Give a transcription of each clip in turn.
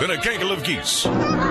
than a gaggle of geese.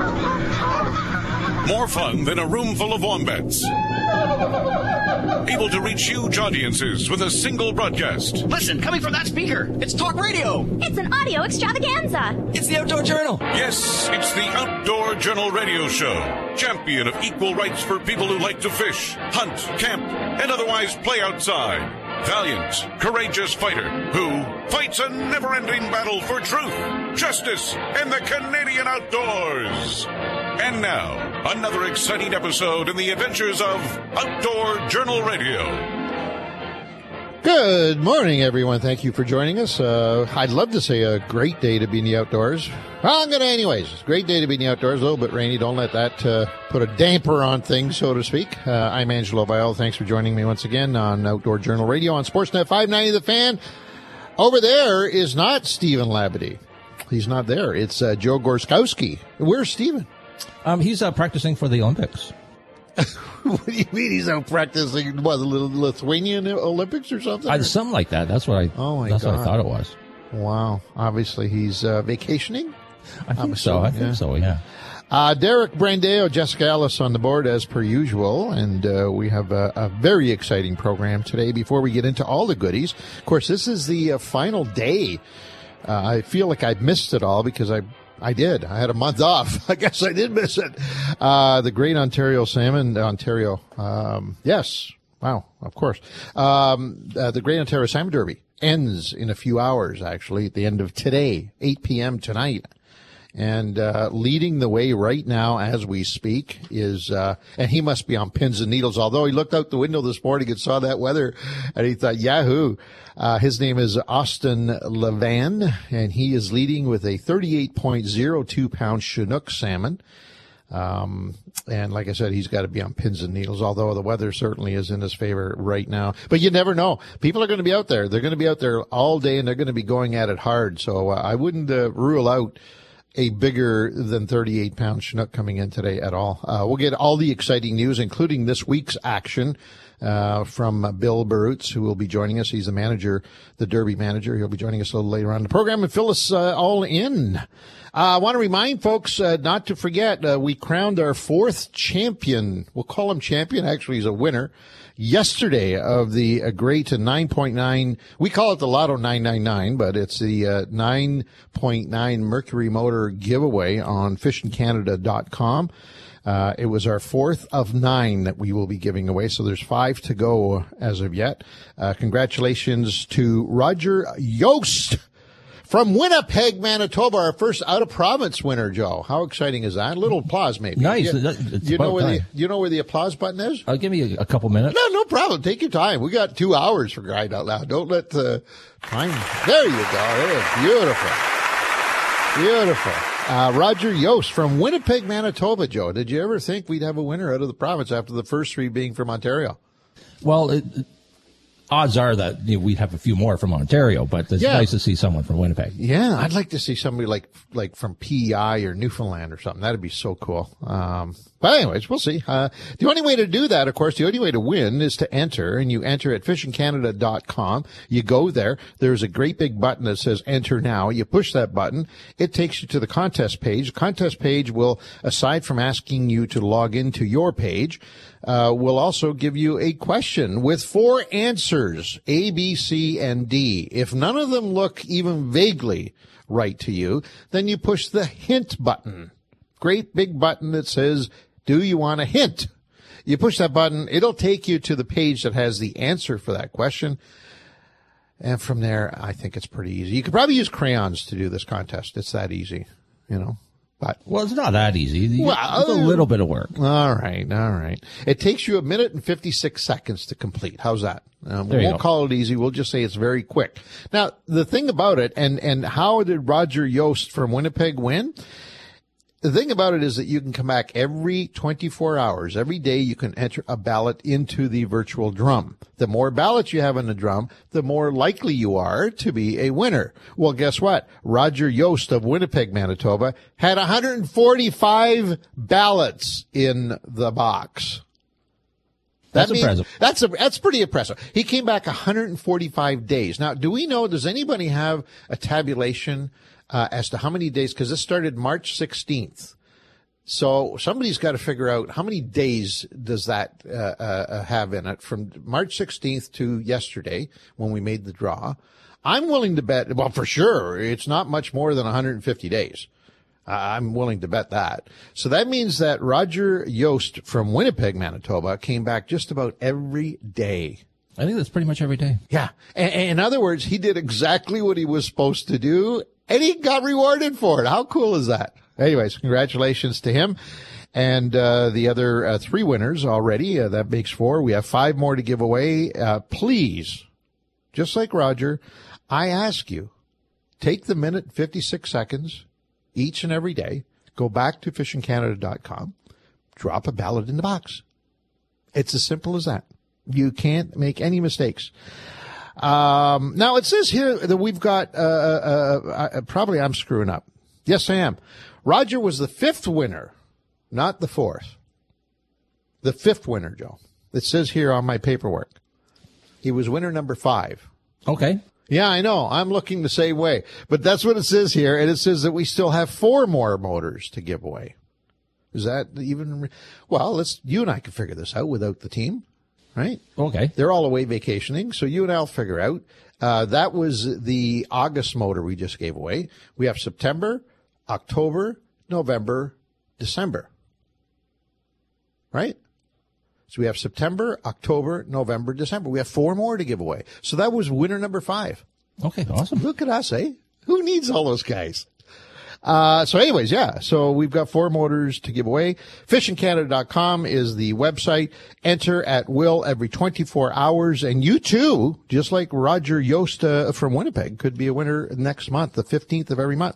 More fun than a room full of wombats. Able to reach huge audiences with a single broadcast. Listen, coming from that speaker, it's talk radio. It's an audio extravaganza. It's the Outdoor Journal. Yes, it's the Outdoor Journal Radio Show. Champion of equal rights for people who like to fish, hunt, camp, and otherwise play outside. Valiant, courageous fighter who fights a never-ending battle for truth, justice, and the Canadian outdoors. And now, another exciting episode in the adventures of Outdoor Journal Radio. Good morning, everyone. Thank you for joining us. I'd love to say a great day to be in the outdoors. Well, I'm going to anyways. It's a great day to be in the outdoors. A little bit rainy. Don't let that put a damper on things, so to speak. I'm Angelo Biel. Thanks for joining me once again on Outdoor Journal Radio on Sportsnet 590 The Fan. Over there is not Stephen Labadie. He's not there. It's Joe Gorskowski. Where's Stephen? He's practicing for the Olympics. What do you mean he's out practicing? What, the Lithuanian Olympics or something? Something like that. That's what I. That's what I thought it was. Wow. Obviously, he's vacationing. I think so. Yeah. Derek Brandeo, Jessica Ellis on the board as per usual, and we have a very exciting program today. Before we get into all the goodies, of course, this is the final day. I feel like I've missed it all because I did. I had a month off. I guess I did miss it. The Great Ontario Salmon, yes. Wow, of course. The Great Ontario Salmon Derby ends in a few hours, actually, at the end of today, 8 p.m. tonight. And leading the way right now as we speak is, and he must be on pins and needles, although he looked out the window this morning and saw that weather, and he thought, yahoo. His name is Austin Levan, and he is leading with a 38.02-pound Chinook salmon. And like I said, he's got to be on pins and needles, although the weather certainly is in his favor right now. But you never know. People are going to be out there. They're going to be out there all day, and they're going to be going at it hard. So I wouldn't rule out a bigger than 38-pound Chinook coming in today at all. We'll get all the exciting news, including this week's action from Bill Barutz, who will be joining us. He's the manager, the Derby manager. He'll be joining us a little later on in the program and fill us all in. I want to remind folks not to forget, we crowned our fourth champion. We'll call him champion. Actually, he's a winner. Yesterday of the great 9.9, we call it the Lotto 999, but it's the 9.9 Mercury Motor giveaway on fishingcanada.com. It was our fourth of 9 that we will be giving away, so there's 5 to go as of yet. Congratulations to Roger Yost from Winnipeg, Manitoba, our first out-of-province winner, Joe. How exciting is that? A little applause, maybe. Nice. You know where the applause button is? Give me a couple minutes. No problem. Take your time. We got 2 hours for crying out loud. Don't let the time. There you go. It is beautiful. Beautiful. Roger Yost from Winnipeg, Manitoba, Joe. Did you ever think we'd have a winner out of the province after the first 3 being from Ontario? Well, odds are that we'd have a few more from Ontario, but it's nice to see someone from Winnipeg. Yeah, I'd like to see somebody like from PEI or Newfoundland or something. That'd be so cool. But anyways, we'll see. The only way to do that, of course, the only way to win is to enter, and you enter at fishingcanada.com. You go there. There's a great big button that says enter now. You push that button. It takes you to the contest page. The contest page will, aside from asking you to log into your page, will also give you a question with 4 answers, A, B, C, and D. If none of them look even vaguely right to you, then you push the hint button. Great big button that says, do you want a hint? You push that button, it'll take you to the page that has the answer for that question. And from there, I think it's pretty easy. You could probably use crayons to do this contest. It's that easy, But, well, it's not that easy. It's a little bit of work. All right. It takes you 1 minute and 56 seconds to complete. How's that? We won't call it easy. We'll just say it's very quick. Now, the thing about it, and how did Roger Yost from Winnipeg win? The thing about it is that you can come back every 24 hours. Every day you can enter a ballot into the virtual drum. The more ballots you have in the drum, the more likely you are to be a winner. Well, guess what? Roger Yost of Winnipeg, Manitoba had 145 ballots in the box. That's impressive. That's pretty impressive. He came back 145 days. Now, does anybody have a tabulation as to how many days, because this started March 16th. So somebody's got to figure out how many days does that have in it from March 16th to yesterday when we made the draw. I'm willing to bet, well, for sure, it's not much more than 150 days. I'm willing to bet that. So that means that Roger Yost from Winnipeg, Manitoba, came back just about every day. I think that's pretty much every day. Yeah. And in other words, he did exactly what he was supposed to do, and he got rewarded for it. How cool is that? Anyways, congratulations to him. And the other 3 winners already, that makes 4. We have 5 more to give away. Please, just like Roger, I ask you, take the minute and 56 seconds each and every day, go back to fishingcanada.com, drop a ballot in the box. It's as simple as that. You can't make any mistakes. Now, it says here that we've got, probably I'm screwing up. Yes, I am. Roger was the 5th winner, not the 4th. The 5th winner, Joe. It says here on my paperwork. He was winner number 5. Okay. Yeah, I know. I'm looking the same way. But that's what it says here, and it says that we still have 4 more motors to give away. Is that even... Well, you and I can figure this out without the team, right? Okay. They're all away vacationing, so you and I'll figure out. That was the August motor we just gave away. We have September, October, November, December. Right? So we have September, October, November, December. We have 4 more to give away. So that was winner number 5. Okay, awesome. Look at us, eh? Who needs all those guys? So anyways, yeah. So we've got 4 motors to give away. FishingCanada.com is the website. Enter at will every 24 hours. And you too, just like Roger Yost from Winnipeg, could be a winner next month, the 15th of every month.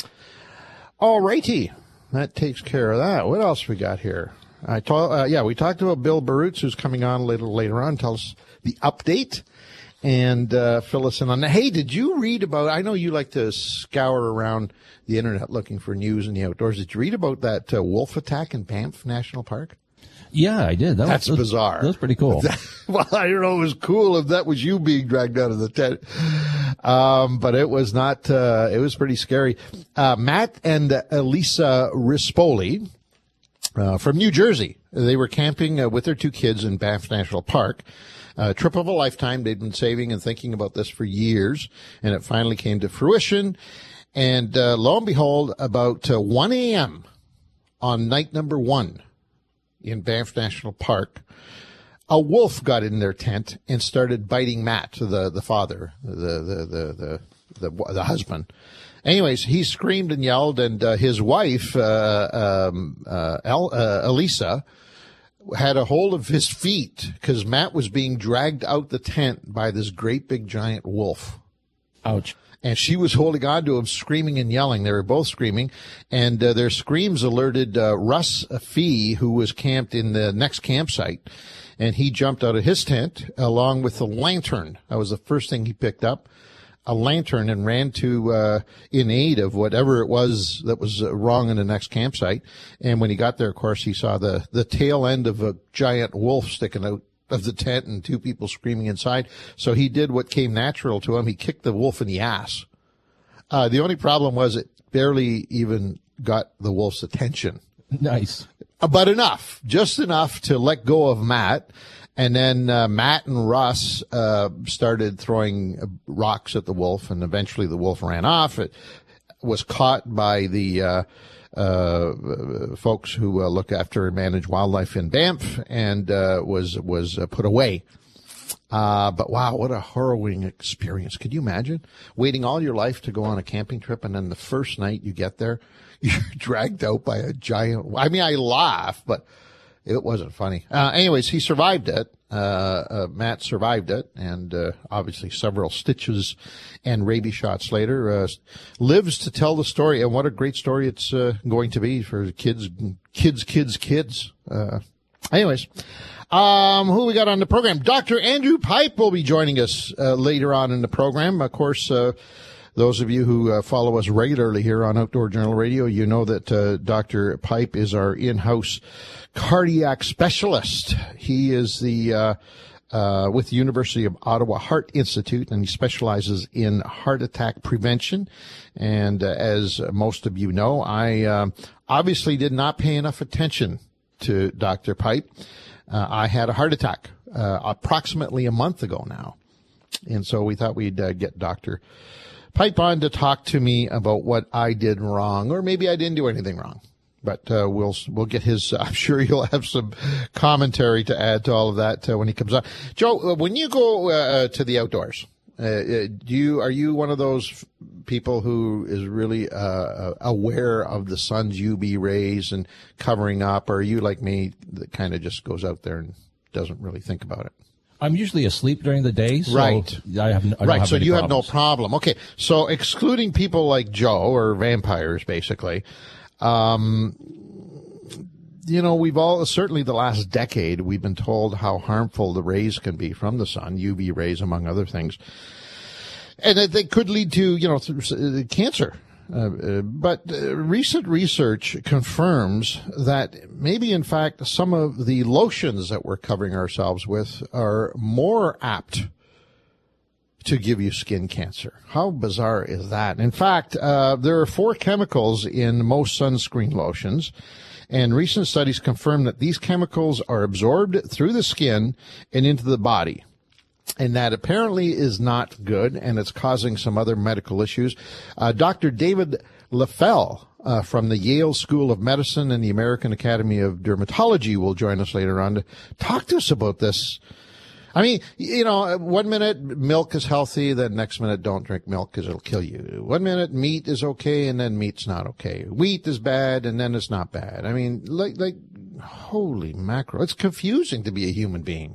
All righty. That takes care of that. What else we got here? We talked about Bill Barutz, who's coming on later on, tell us the update and fill us in on that. Hey, did you read about, I know you like to scour around the internet looking for news in the outdoors. Did you read about that wolf attack in Banff National Park? Yeah, I did. That's bizarre. That was pretty cool. Well, I don't know. It was cool if that was you being dragged out of the tent. But it was not, it was pretty scary. Matt and Elisa Rispoli, from New Jersey. They were camping with their 2 kids in Banff National Park. Trip of a lifetime. They'd been saving and thinking about this for years, and it finally came to fruition. And lo and behold, about 1 a.m. on night number 1 in Banff National Park, a wolf got in their tent and started biting Matt, the father, the husband. Anyways, he screamed and yelled, and his wife, Elisa, had a hold of his feet because Matt was being dragged out the tent by this great big giant wolf. Ouch. And she was holding on to him, screaming and yelling. They were both screaming, and their screams alerted Russ Fee, who was camped in the next campsite, and he jumped out of his tent along with a lantern. That was the first thing he picked up. A lantern, and ran to in aid of whatever it was that was wrong in the next campsite. And when he got there, of course, he saw the tail end of a giant wolf sticking out of the tent and 2 people screaming inside. So he did what came natural to him. He kicked the wolf in the ass. The only problem was it barely even got the wolf's attention. Nice. But enough, just enough to let go of Matt. And then Matt and Russ started throwing rocks at the wolf, and eventually the wolf ran off. It was caught by the folks who look after and manage wildlife in Banff, and was put away. But wow, what a harrowing experience. Could you imagine waiting all your life to go on a camping trip, and then the first night you get there, you're dragged out by a giant... I mean, I laugh, but... it wasn't funny. Anyways, he survived it. Matt survived it, and obviously several stitches and rabies shots later, lives to tell the story. And what a great story it's going to be for kids. Anyways, who we got on the program? Dr. Andrew Pipe will be joining us later on in the program. Of course, those of you who follow us regularly here on Outdoor Journal Radio, you know that Dr. Pipe is our in-house cardiac specialist. He is the with the University of Ottawa Heart Institute, and he specializes in heart attack prevention. And as most of you know, I obviously did not pay enough attention to Dr. Pipe. I had a heart attack approximately a month ago now. And so we thought we'd get Dr. Pipe on to talk to me about what I did wrong, or maybe I didn't do anything wrong. But we'll get his. I'm sure he'll have some commentary to add to all of that when he comes on. Joe, when you go to the outdoors, are you one of those people who is really aware of the sun's UV rays and covering up, or are you like me that kind of just goes out there and doesn't really think about it? I'm usually asleep during the day, so right. I don't have so any you problems. have no problem. Okay, so excluding people like Joe, or vampires, basically. We've all, certainly the last decade, we've been told how harmful the rays can be from the sun, UV rays, among other things. And that they could lead to, cancer. But recent research confirms that maybe, in fact, some of the lotions that we're covering ourselves with are more apt to give you skin cancer. How bizarre is that? In fact, there are 4 chemicals in most sunscreen lotions, and recent studies confirm that these chemicals are absorbed through the skin and into the body. And that apparently is not good, and it's causing some other medical issues. Dr. David Leffel from the Yale School of Medicine and the American Academy of Dermatology will join us later on to talk to us about this. I mean, 1 minute milk is healthy, then next minute don't drink milk because it'll kill you. 1 minute meat is okay, and then meat's not okay. Wheat is bad, and then it's not bad. I mean, like holy mackerel. It's confusing to be a human being.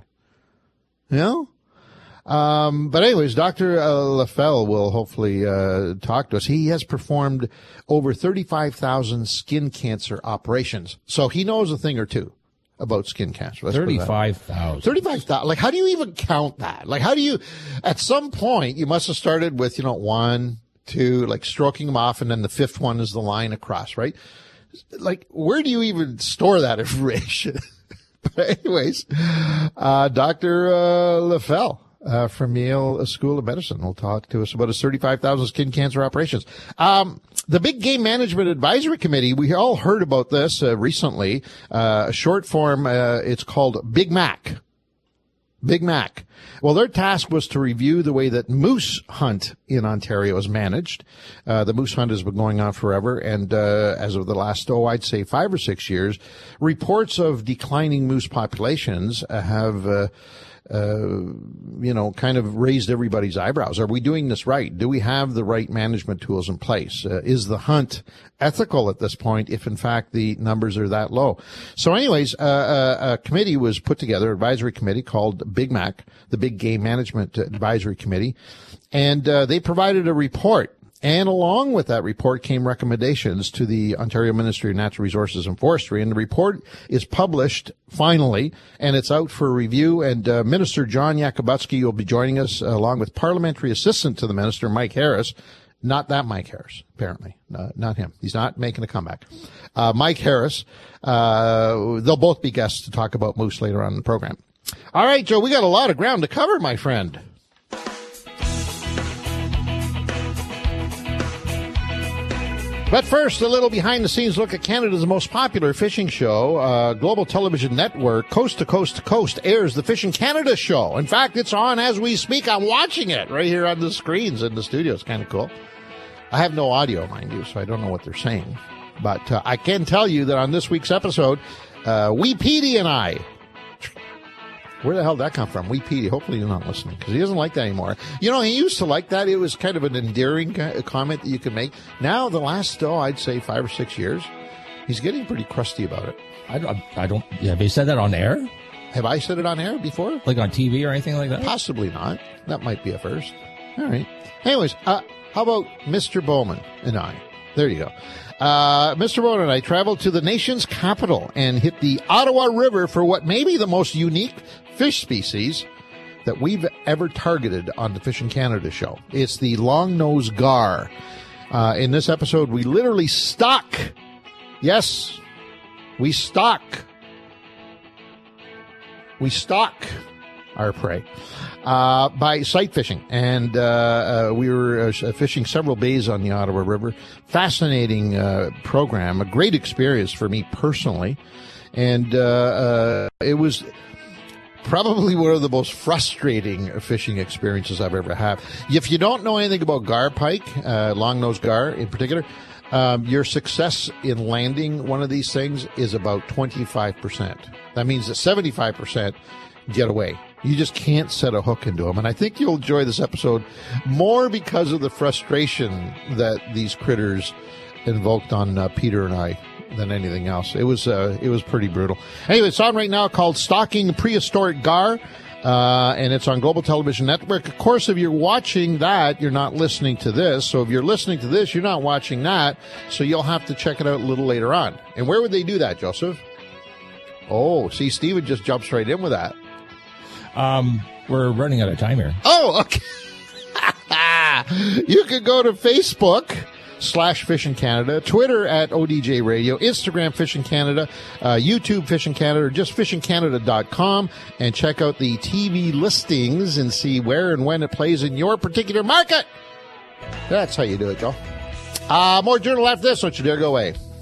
But anyways, Dr. Leffel will hopefully talk to us. He has performed over 35,000 skin cancer operations, so he knows a thing or two about skin cancer. 35,000. 35,000. Like, how do you even count that? Like, how do you, at some point, you must have started with, 1, 2, like stroking them off, and then the 5th one is the line across, right? Like, where do you even store that information? But anyways, Dr. Leffel from Yale School of Medicine will talk to us about his 35,000 skin cancer operations. The Big Game Management Advisory Committee, we all heard about this recently. Short form, it's called Big Mac. Big Mac. Well, their task was to review the way that moose hunt in Ontario is managed. The moose hunt has been going on forever, and as of the last, I'd say 5 or 6 years, reports of declining moose populations have kind of raised everybody's eyebrows. Are we doing this right? Do we have the right management tools in place? Is the hunt ethical at this point if, in fact, the numbers are that low? So anyways, a committee was put together, advisory committee called Big Mac, the Big Game Management Advisory Committee, and they provided a report. And along with that report came recommendations to the Ontario Ministry of Natural Resources and Forestry. And the report is published finally, and it's out for review. And Minister John Yakubuski will be joining us along with Parliamentary Assistant to the Minister, Mike Harris. Not that Mike Harris, apparently. Not him. He's not making a comeback. Mike Harris. They'll both be guests to talk about moose later on in the program. All right, Joe, we got a lot of ground to cover, my friend. But first, a little behind-the-scenes look at Canada's most popular fishing show. Global Television Network, Coast to Coast to Coast, airs the Fishing Canada show. In fact, it's on as we speak. I'm watching it right here on the screens in the studio. It's kind of cool. I have no audio, mind you, so I don't know what they're saying. But I can tell you that on this week's episode, Wee Petey and I... Where the hell did that come from? Wee Petey. Hopefully you're not listening, because he doesn't like that anymore. He used to like that. It was kind of an endearing comment that you could make. Now, the last, I'd say 5 or 6 years, he's getting pretty crusty about it. I don't. Have they said that on air? Have I said it on air before? Like on TV or anything like that? Possibly not. That might be a first. All right. Anyways, how about Mr. Bowman and I? There you go. Mr. Bowman and I traveled to the nation's capital and hit the Ottawa River for what may be the most unique fish species that we've ever targeted on the Fishing Canada show. It's the long-nosed gar. In this episode, we literally stalk. Yes, we stalk. We stalk our prey. By sight fishing. And we were fishing several bays on the Ottawa River. Fascinating program, a great experience for me personally. And it was probably one of the most frustrating fishing experiences I've ever had. If you don't know anything about gar pike, long-nosed gar in particular, your success in landing one of these things is about 25%. That means that 75% get away. You just can't set a hook into them. And I think you'll enjoy this episode more because of the frustration that these critters invoked on Peter and I than anything else. It was pretty brutal. Anyway, it's on right now called Stalking Prehistoric Gar, and it's on Global Television Network. Of course, if you're watching that, you're not listening to this. So if you're listening to this, you're not watching that. So you'll have to check it out a little later on. And where would they do that, Joseph? Oh, see, Steven just jumps right in with that. We're running out of time here. Oh, okay. You can go to Facebook/Fishing Canada, Twitter at ODJ Radio, Instagram Fishing Canada, YouTube Fishing Canada, or just fishingcanada.com, and check out the TV listings and see where and when it plays in your particular market. That's how you do it, Joe. More Journal after this. Don't you dare go away.